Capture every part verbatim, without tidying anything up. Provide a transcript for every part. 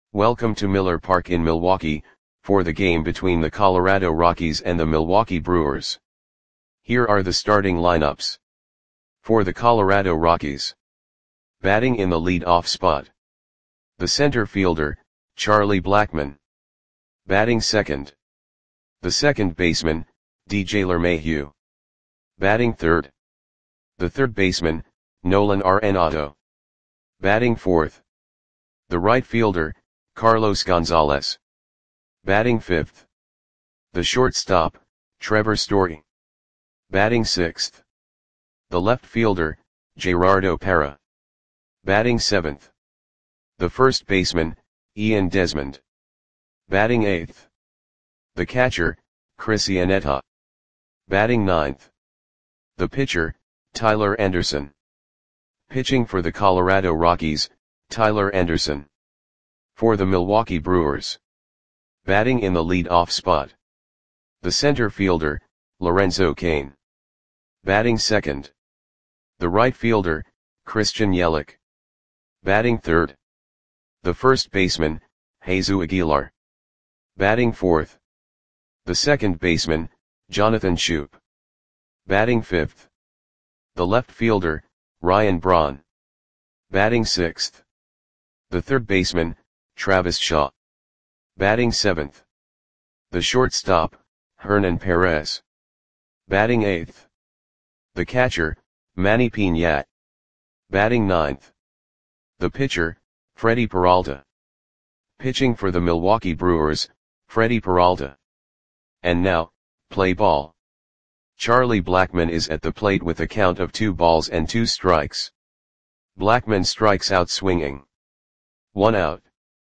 Welcome to Miller Park in Milwaukee, for the game between the Colorado Rockies and the Milwaukee Brewers. Here are the starting lineups. For the Colorado Rockies. Batting in the lead-off spot. The center fielder, Charlie Blackmon. Batting second. The second baseman, D J LeMahieu. Batting third. The third baseman, Nolan Arenado. Batting fourth. The right fielder, Carlos Gonzalez. Batting fifth. The shortstop, Trevor Story. Batting sixth. The left fielder, Gerardo Parra. Batting seventh. The first baseman, Ian Desmond. Batting eighth. The catcher, Chris Iannetta. Batting ninth. The pitcher, Tyler Anderson. Pitching for the Colorado Rockies, Tyler Anderson. For the Milwaukee Brewers. Batting in the lead-off spot. The center fielder, Lorenzo Cain. Batting second. The right fielder, Christian Yelich. Batting third. The first baseman, Jesus Aguilar. Batting fourth. The second baseman, Jonathan Schoop. Batting fifth. The left fielder, Ryan Braun. Batting sixth. The third baseman, Travis Shaw. Batting seventh. The shortstop, Hernan Perez. Batting eighth. The catcher, Manny Piñat. Batting ninth. The pitcher, Freddie Peralta. Pitching for the Milwaukee Brewers, Freddie Peralta. And now, play ball. Charlie Blackmon is at the plate with a count of two balls and two strikes. Blackmon strikes out swinging. One out.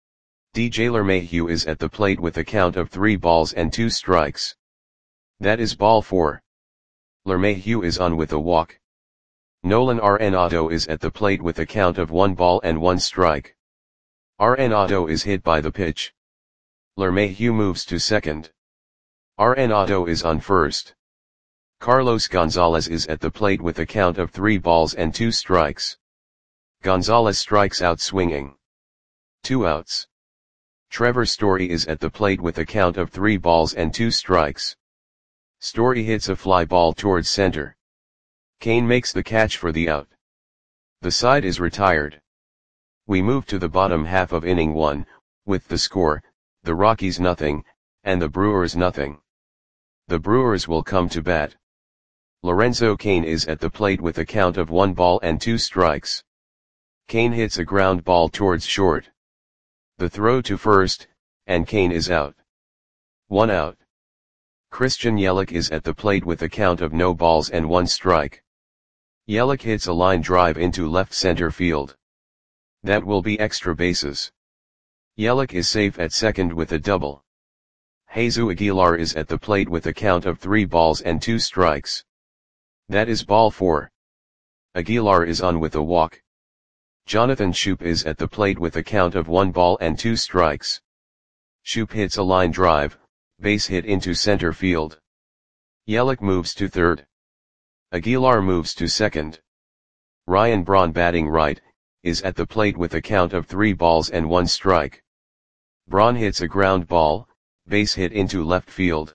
D J LeMahieu is at the plate with a count of three balls and two strikes. That is ball four. LeMahieu is on with a walk. Nolan Arenado is at the plate with a count of one ball and one strike. Arenado is hit by the pitch. LeMahieu moves to second. Arenado is on first. Carlos Gonzalez is at the plate with a count of three balls and two strikes. Gonzalez strikes out swinging. Two outs. Trevor Story is at the plate with a count of three balls and two strikes. Story hits a fly ball towards center. Cain makes the catch for the out. The side is retired. We move to the bottom half of inning one, with the score, the Rockies nothing, and the Brewers nothing. The Brewers will come to bat. Lorenzo Cain is at the plate with a count of one ball and two strikes. Cain hits a ground ball towards short. The throw to first, and Cain is out. One out. Christian Yelich is at the plate with a count of no balls and one strike. Yelich hits a line drive into left center field. That will be extra bases. Yelich is safe at second with a double. Jesus Aguilar is at the plate with a count of three balls and two strikes. That is ball four. Aguilar is on with a walk. Jonathan Schoop is at the plate with a count of one ball and two strikes. Schoop hits a line drive, base hit into center field. Yelich moves to third. Aguilar moves to second. Ryan Braun, batting right, is at the plate with a count of three balls and one strike. Braun hits a ground ball, base hit into left field.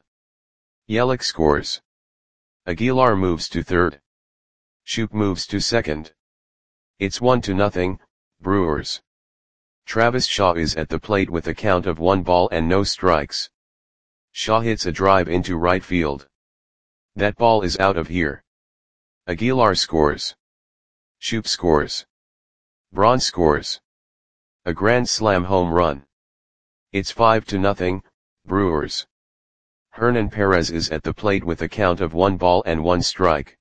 Yelich scores. Aguilar moves to third. Schoop moves to second. It's one to nothing, Brewers. Travis Shaw is at the plate with a count of one ball and no strikes. Shaw hits a drive into right field. That ball is out of here. Aguilar scores. Schoop scores. Braun scores. A grand slam home run. It's five to nothing, Brewers. Hernan Perez is at the plate with a count of one ball and one strike.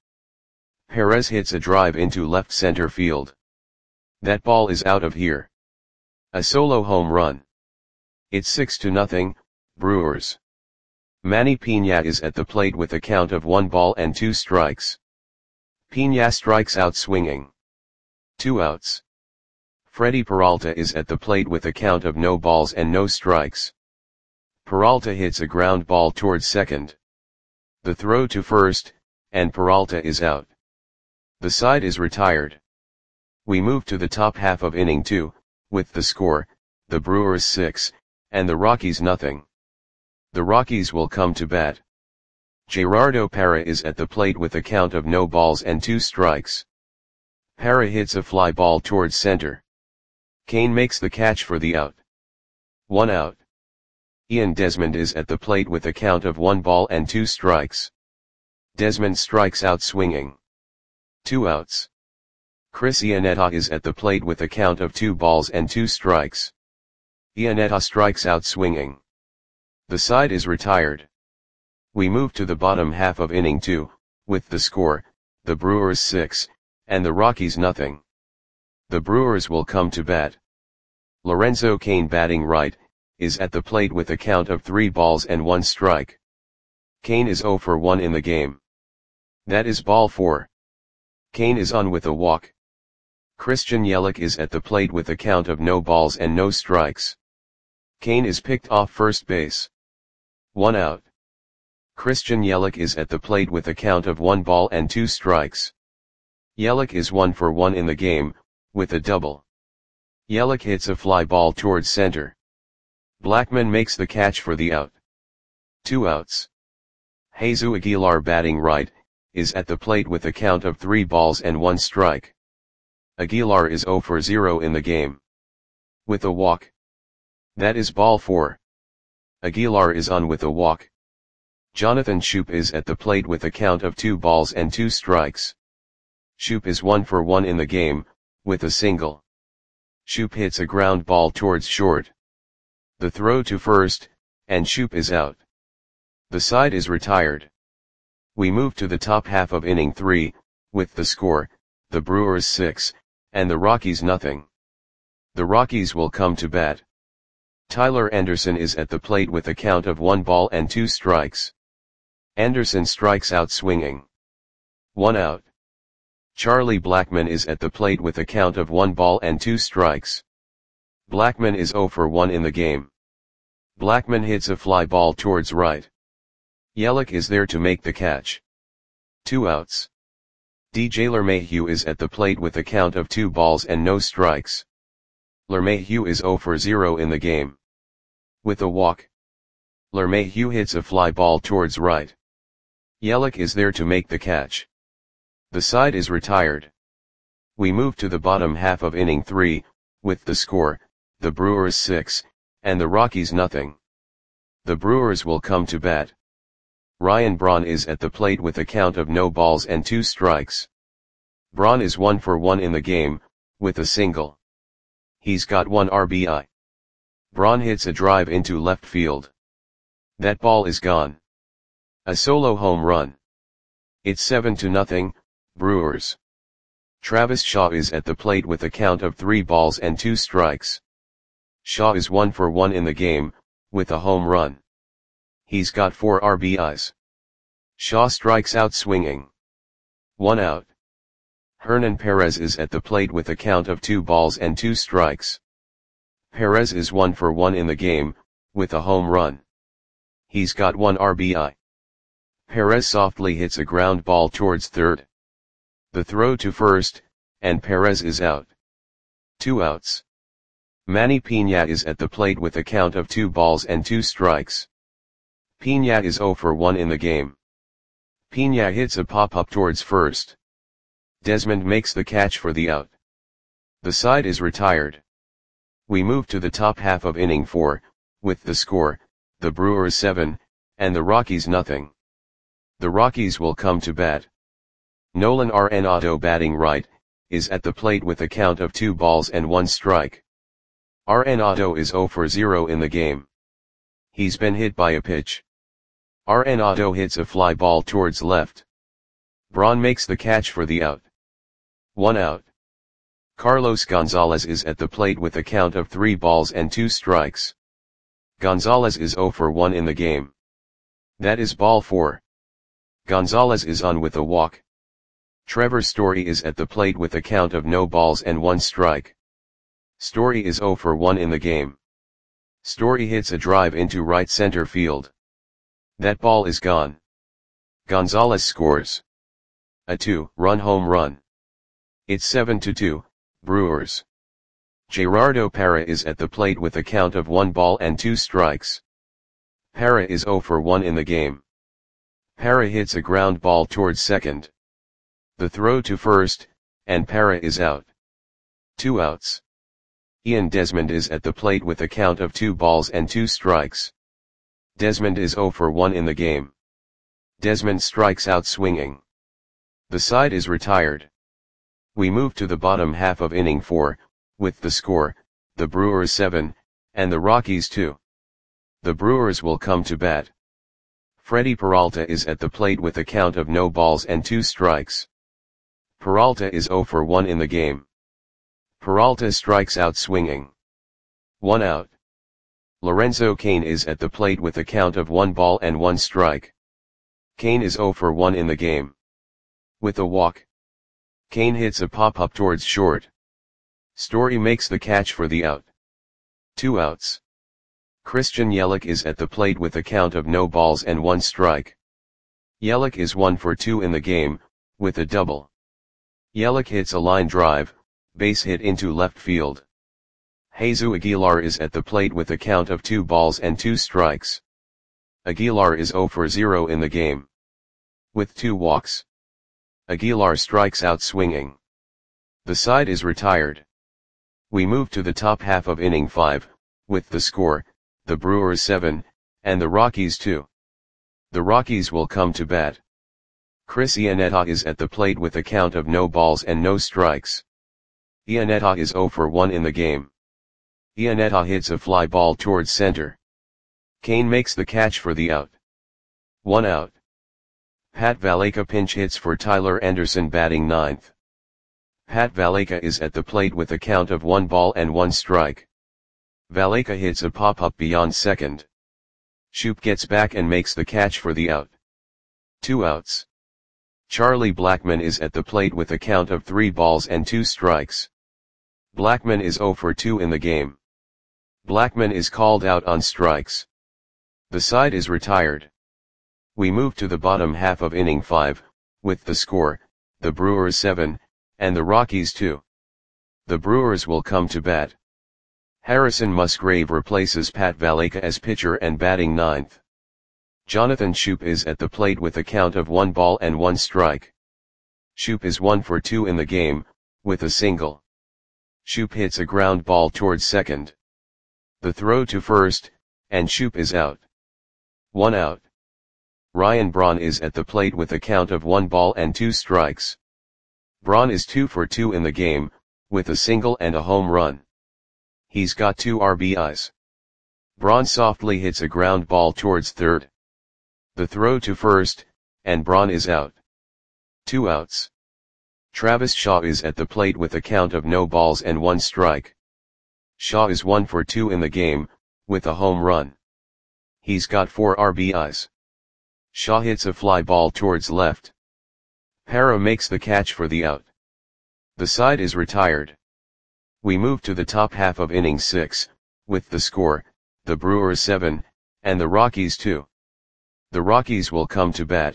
Perez hits a drive into left center field. That ball is out of here. A solo home run. It's six to nothing, Brewers. Manny Piñat is at the plate with a count of one ball and two strikes. Piñat strikes out swinging. Two outs. Freddie Peralta is at the plate with a count of no balls and no strikes. Peralta hits a ground ball towards second. The throw to first, and Peralta is out. The side is retired. We move to the top half of inning two, with the score, the Brewers six, and the Rockies nothing. The Rockies will come to bat. Gerardo Parra is at the plate with a count of no balls and two strikes. Parra hits a fly ball towards center. Cain makes the catch for the out. One out. Ian Desmond is at the plate with a count of one ball and two strikes. Desmond strikes out swinging. Two outs. Chris Iannetta is at the plate with a count of two balls and two strikes. Iannetta strikes out swinging. The side is retired. We move to the bottom half of inning two, with the score, the Brewers six, and the Rockies nothing. The Brewers will come to bat. Lorenzo Cain, batting right, is at the plate with a count of three balls and one strike. Cain is oh for one in the game. That is ball four. Cain is on with a walk. Christian Yelich is at the plate with a count of no balls and no strikes. Cain is picked off first base. One out. Christian Yelich is at the plate with a count of one ball and two strikes. Yelich is one for one in the game, with a double. Yelich hits a fly ball towards center. Blackmon makes the catch for the out. Two outs. Jesus Aguilar, batting right, is at the plate with a count of three balls and one strike. Aguilar is oh for zero in the game. With a walk. That is ball four. Aguilar is on with a walk. Jonathan Schoop is at the plate with a count of two balls and two strikes. Schoop is one for one in the game, with a single. Schoop hits a ground ball towards short. The throw to first, and Schoop is out. The side is retired. We move to the top half of inning three, with the score, the Brewers six, and the Rockies nothing. The Rockies will come to bat. Tyler Anderson is at the plate with a count of one ball and two strikes. Anderson strikes out swinging. One out. Charlie Blackmon is at the plate with a count of one ball and two strikes. Blackmon is oh for one in the game. Blackmon hits a fly ball towards right. Yelich is there to make the catch. Two outs. D J LeMahieu is at the plate with a count of two balls and no strikes. LeMahieu is oh for zero in the game. With a walk. LeMahieu hits a fly ball towards right. Yelich is there to make the catch. The side is retired. We move to the bottom half of inning three, with the score, the Brewers six, and the Rockies nothing. The Brewers will come to bat. Ryan Braun is at the plate with a count of no balls and two strikes. Braun is one for one in the game, with a single. He's got one R B I. Braun hits a drive into left field. That ball is gone. A solo home run. It's seven to nothing, Brewers. Travis Shaw is at the plate with a count of three balls and two strikes. Shaw is one for one in the game, with a home run. He's got four R B Is. Shaw strikes out swinging. One out. Hernan Perez is at the plate with a count of two balls and two strikes. Perez is one for one in the game, with a home run. He's got one R B I. Perez softly hits a ground ball towards third. The throw to first, and Perez is out. Two outs. Manny Piña is at the plate with a count of two balls and two strikes. Piña is oh for one in the game. Piña hits a pop-up towards first. Desmond makes the catch for the out. The side is retired. We move to the top half of inning four, with the score, the Brewers seven, and the Rockies nothing. The Rockies will come to bat. Nolan Arenado, batting right, is at the plate with a count of two balls and one strike. Arenado is oh for zero in the game. He's been hit by a pitch. Arenado hits a fly ball towards left. Braun makes the catch for the out. One out. Carlos Gonzalez is at the plate with a count of three balls and two strikes. Gonzalez is oh for one in the game. That is ball four. Gonzalez is on with a walk. Trevor Story is at the plate with a count of no balls and one strike. Story is oh for one in the game. Story hits a drive into right center field. That ball is gone. Gonzalez scores a two-run home run. It's seven to two, Brewers. Gerardo Parra is at the plate with a count of one ball and two strikes. Parra is zero for one in the game. Parra hits a ground ball towards second. The throw to first, and Parra is out. Two outs. Ian Desmond is at the plate with a count of two balls and two strikes. Desmond is zero for one in the game. Desmond strikes out swinging. The side is retired. We move to the bottom half of inning four, with the score, the Brewers seven, and the Rockies two. The Brewers will come to bat. Freddy Peralta is at the plate with a count of no balls and two strikes. Peralta is zero for one in the game. Peralta strikes out swinging. One out. Lorenzo Cain is at the plate with a count of one ball and one strike. Cain is zero for one in the game. With a walk. Cain hits a pop-up towards short. Story makes the catch for the out. Two outs. Christian Yelich is at the plate with a count of no balls and one strike. Yelich is one for two in the game, with a double. Yelich hits a line drive, base hit into left field. Jesus Aguilar is at the plate with a count of two balls and two strikes. Aguilar is zero for zero in the game. With two walks. Aguilar strikes out swinging. The side is retired. We move to the top half of inning five, with the score, the Brewers seven, and the Rockies two. The Rockies will come to bat. Chris Iannetta is at the plate with a count of no balls and no strikes. Iannetta is zero for one in the game. Iannetta hits a fly ball towards center. Cain makes the catch for the out. One out. Pat Valaika pinch hits for Tyler Anderson batting ninth. Pat Valaika is at the plate with a count of one ball and one strike. Valaika hits a pop-up beyond second. Shoop gets back and makes the catch for the out. Two outs. Charlie Blackmon is at the plate with a count of three balls and two strikes. Blackmon is zero for two in the game. Blackmon is called out on strikes. The side is retired. We move to the bottom half of inning five, with the score, the Brewers seven, and the Rockies two. The Brewers will come to bat. Harrison Musgrave replaces Pat Valaika as pitcher and batting ninth. Jonathan Schoop is at the plate with a count of one ball and one strike. Schoop is one for two in the game, with a single. Schoop hits a ground ball towards second. The throw to first, and Schoop is out. One out. Ryan Braun is at the plate with a count of one ball and two strikes. Braun is two for two in the game, with a single and a home run. He's got two R B Is. Braun softly hits a ground ball towards third. The throw to first, and Braun is out. Two outs. Travis Shaw is at the plate with a count of no balls and one strike. Shaw is one for two in the game, with a home run. He's got four R B Is. Shaw hits a fly ball towards left. Parra makes the catch for the out. The side is retired. We move to the top half of inning six, with the score, the Brewers seven, and the Rockies two. The Rockies will come to bat.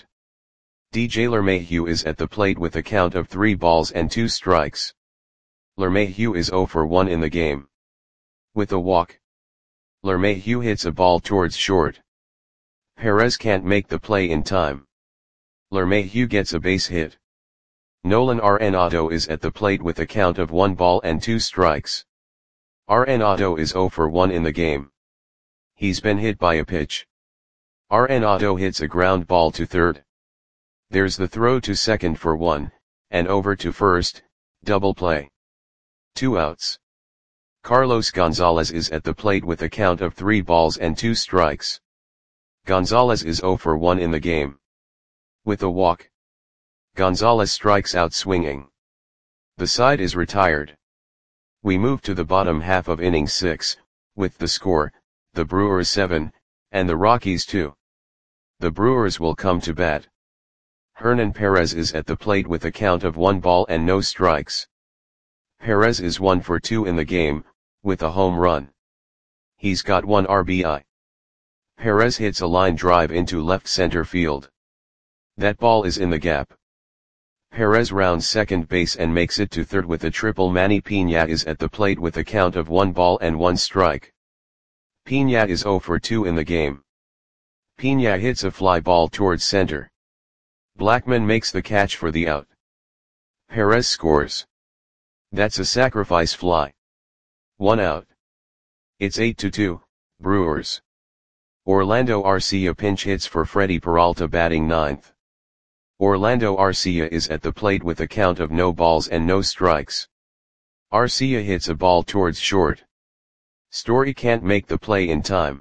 D J LeMahieu is at the plate with a count of three balls and two strikes. LeMahieu is zero for one in the game. With a walk. LeMahieu hits a ball towards short. Perez can't make the play in time. LeMahieu gets a base hit. Nolan Arenado is at the plate with a count of one ball and two strikes. Arenado is zero for one in the game. He's been hit by a pitch. Arenado hits a ground ball to third. There's the throw to second for one, and over to first, double play. Two outs. Carlos Gonzalez is at the plate with a count of three balls and two strikes. Gonzalez is zero for one in the game. With a walk. Gonzalez strikes out swinging. The side is retired. We move to the bottom half of inning six, with the score, the Brewers seven, and the Rockies two. The Brewers will come to bat. Hernan Perez is at the plate with a count of one ball and no strikes. Perez is one for two in the game, with a home run. He's got one R B I. Perez hits a line drive into left center field. That ball is in the gap. Perez rounds second base and makes it to third with a triple. Manny Piña is at the plate with a count of one ball and one strike. Piña is zero for two in the game. Piña hits a fly ball towards center. Blackmon makes the catch for the out. Perez scores. That's a sacrifice fly. One out. It's eight to two, Brewers. Orlando Arcia pinch hits for Freddy Peralta batting ninth. Orlando Arcia is at the plate with a count of no balls and no strikes. Arcia hits a ball towards short. Story can't make the play in time.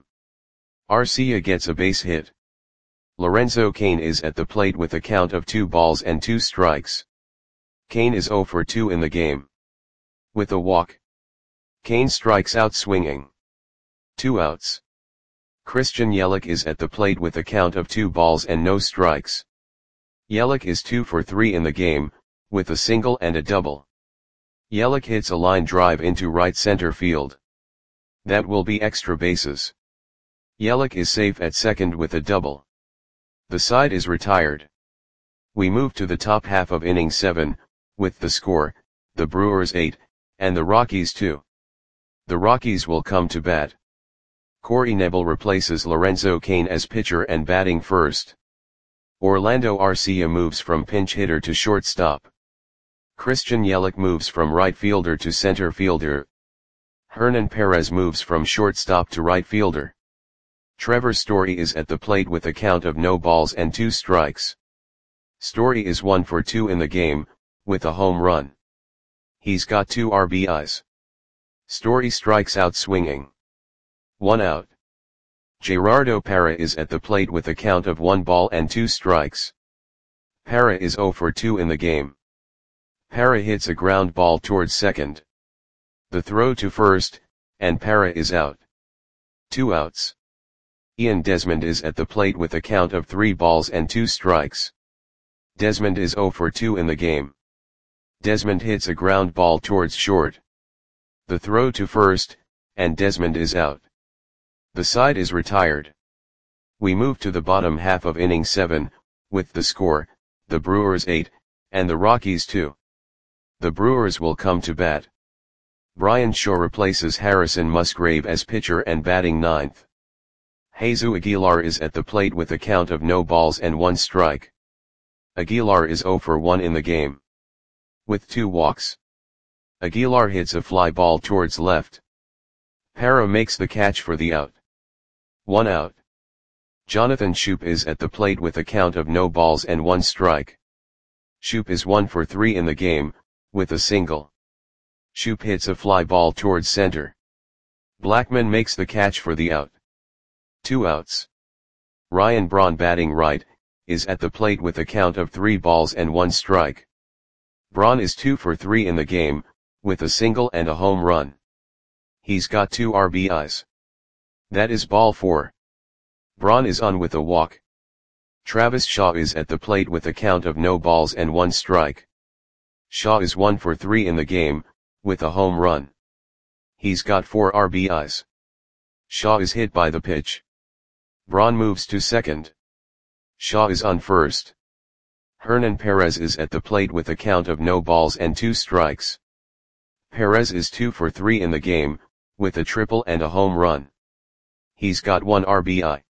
Arcia gets a base hit. Lorenzo Cain is at the plate with a count of two balls and two strikes. Cain is zero for two in the game. With a walk. Cain strikes out swinging. Two outs. Christian Yelich is at the plate with a count of two balls and no strikes. Yelich is two for three in the game, with a single and a double. Yelich hits a line drive into right center field. That will be extra bases. Yelich is safe at second with a double. The side is retired. We move to the top half of inning seven, with the score, the Brewers eight, and the Rockies two. The Rockies will come to bat. Corey Knebel replaces Lorenzo Cain as pitcher and batting first. Orlando Arcia moves from pinch hitter to shortstop. Christian Yelich moves from right fielder to center fielder. Hernan Perez moves from shortstop to right fielder. Trevor Story is at the plate with a count of no balls and two strikes. Story is one for two in the game, with a home run. He's got two R B Is. Story strikes out swinging. One out. Gerardo Parra is at the plate with a count of one ball and two strikes. Parra is zero for two in the game. Parra hits a ground ball towards second. The throw to first, and Parra is out. Two outs. Ian Desmond is at the plate with a count of three balls and two strikes. Desmond is zero for two in the game. Desmond hits a ground ball towards short. The throw to first, and Desmond is out. The side is retired. We move to the bottom half of inning seven, with the score, the Brewers eight, and the Rockies two. The Brewers will come to bat. Bryan Shaw replaces Harrison Musgrave as pitcher and batting ninth. Jesus Aguilar is at the plate with a count of no balls and one strike. Aguilar is zero for one in the game. With two walks. Aguilar hits a fly ball towards left. Parra makes the catch for the out. One out. Jonathan Schoop is at the plate with a count of no balls and one strike. Schoop is one for three in the game, with a single. Schoop hits a fly ball towards center. Blackmon makes the catch for the out. Two outs. Ryan Braun batting right, is at the plate with a count of three balls and one strike. Braun is two for three in the game, with a single and a home run. He's got two R B Is. That is ball four. Braun is on with a walk. Travis Shaw is at the plate with a count of no balls and one strike. Shaw is one for three in the game, with a home run. He's got four R B Is. Shaw is hit by the pitch. Braun moves to second. Shaw is on first. Hernan Perez is at the plate with a count of no balls and two strikes. Perez is two for three in the game, with a triple and a home run. He's got one R B I.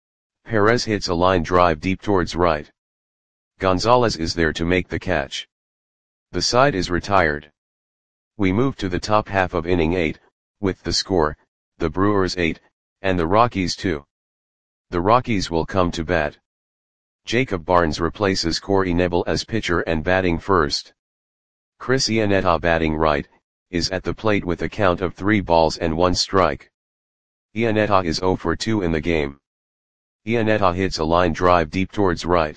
Perez hits a line drive deep towards right. Gonzalez is there to make the catch. The side is retired. We move to the top half of inning eight, with the score, the Brewers eight, and the Rockies two. The Rockies will come to bat. Jacob Barnes replaces Corey Knebel as pitcher and batting first. Chris Iannetta batting right, is at the plate with a count of three balls and one strike. Iannetta is zero for two in the game. Iannetta hits a line drive deep towards right.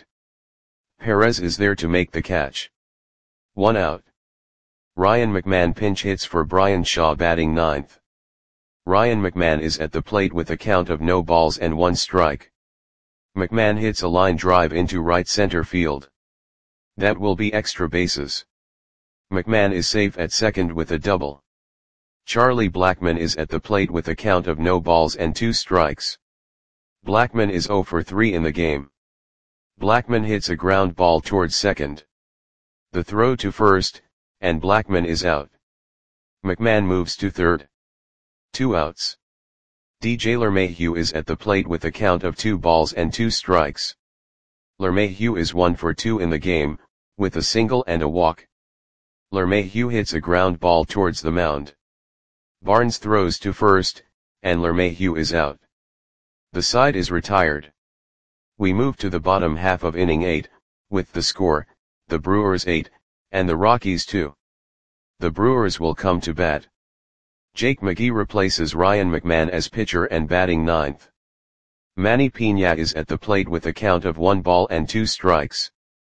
Perez is there to make the catch. One out. Ryan McMahon pinch hits for Bryan Shaw batting ninth. Ryan McMahon is at the plate with a count of no balls and one strike. McMahon hits a line drive into right center field. That will be extra bases. McMahon is safe at second with a double. Charlie Blackmon is at the plate with a count of no balls and two strikes. Blackmon is zero for three in the game. Blackmon hits a ground ball towards second. The throw to first, and Blackman is out. McMahon moves to third. Two outs. D J LeMahieu is at the plate with a count of two balls and two strikes. LeMahieu is one for two in the game, with a single and a walk. LeMahieu hits a ground ball towards the mound. Barnes throws to first, and LeMahieu is out. The side is retired. We move to the bottom half of inning eight, with the score, the Brewers eight, and the Rockies two. The Brewers will come to bat. Jake McGee replaces Ryan McMahon as pitcher and batting ninth. Manny Piña is at the plate with a count of one ball and two strikes.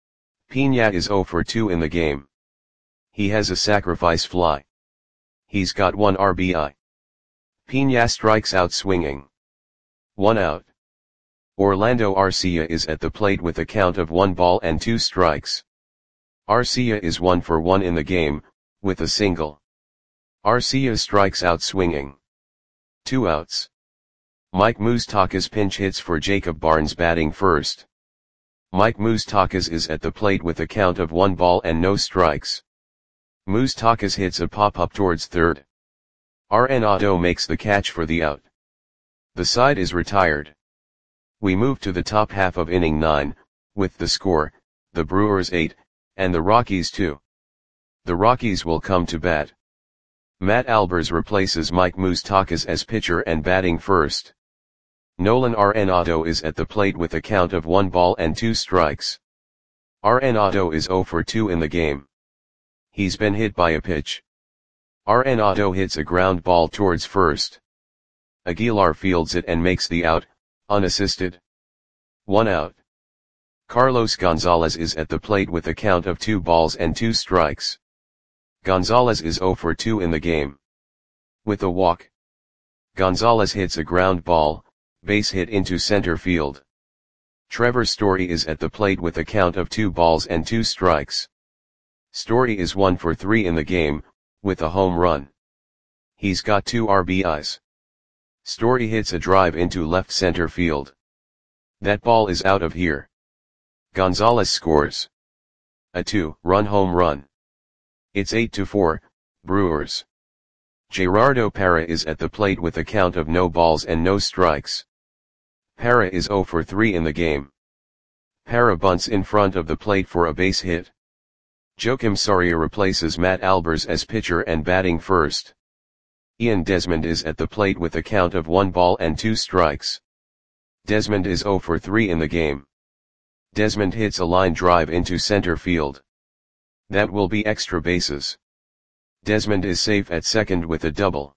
Piña is oh for two in the game. He has a sacrifice fly. He's got one R B I. Piña strikes out swinging. One out. Orlando Arcia is at the plate with a count of one ball and two strikes. Arcia is one for one in the game, with a single. Arcia strikes out swinging. Two outs. Mike Moustakas pinch hits for Jacob Barnes batting first. Mike Moustakas is at the plate with a count of one ball and no strikes. Moustakas hits a pop-up towards third. Arenado makes the catch for the out. The side is retired. We move to the top half of inning nine, with the score, the Brewers eight, and the Rockies two. The Rockies will come to bat. Matt Albers replaces Mike Moustakas as pitcher and batting first. Nolan Arenado is at the plate with a count of one ball and two strikes. Arenado is oh for two in the game. He's been hit by a pitch. Arenado hits a ground ball towards first. Aguilar fields it and makes the out, unassisted. One out. Carlos Gonzalez is at the plate with a count of two balls and two strikes. Gonzalez is oh for two in the game. With a walk. Gonzalez hits a ground ball, base hit into center field. Trevor Story is at the plate with a count of two balls and two strikes. Story is one for three in the game, with a home run. He's got two R B Is. Story hits a drive into left center field. That ball is out of here. Gonzalez scores a two-run home run. It's eight to four, Brewers. Gerardo Parra is at the plate with a count of no balls and no strikes. Parra is oh for three in the game. Parra bunts in front of the plate for a base hit. Joakim Soria replaces Matt Albers as pitcher and batting first. Ian Desmond is at the plate with a count of one ball and two strikes. Desmond is oh for three in the game. Desmond hits a line drive into center field. That will be extra bases. Desmond is safe at second with a double.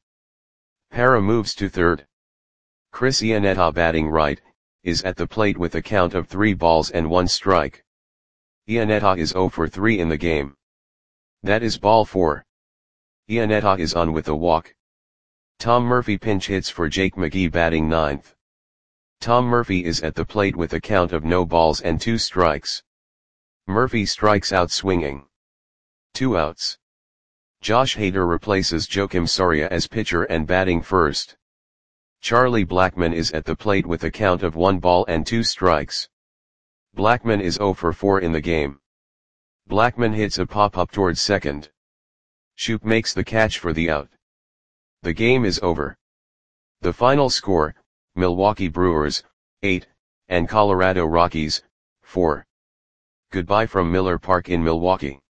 Parra moves to third. Chris Iannetta batting right, is at the plate with a count of three balls and one strike. Iannetta is oh for three in the game. That is ball four. Iannetta is on with a walk. Tom Murphy pinch hits for Jake McGee batting ninth. Tom Murphy is at the plate with a count of no balls and two strikes. Murphy strikes out swinging. Two outs. Josh Hader replaces Joakim Soria as pitcher and batting first. Charlie Blackmon is at the plate with a count of one ball and two strikes. Blackmon is oh for four in the game. Blackmon hits a pop-up towards second. Shoop makes the catch for the out. The game is over. The final score, Milwaukee Brewers, eight, and Colorado Rockies, four. Goodbye from Miller Park in Milwaukee.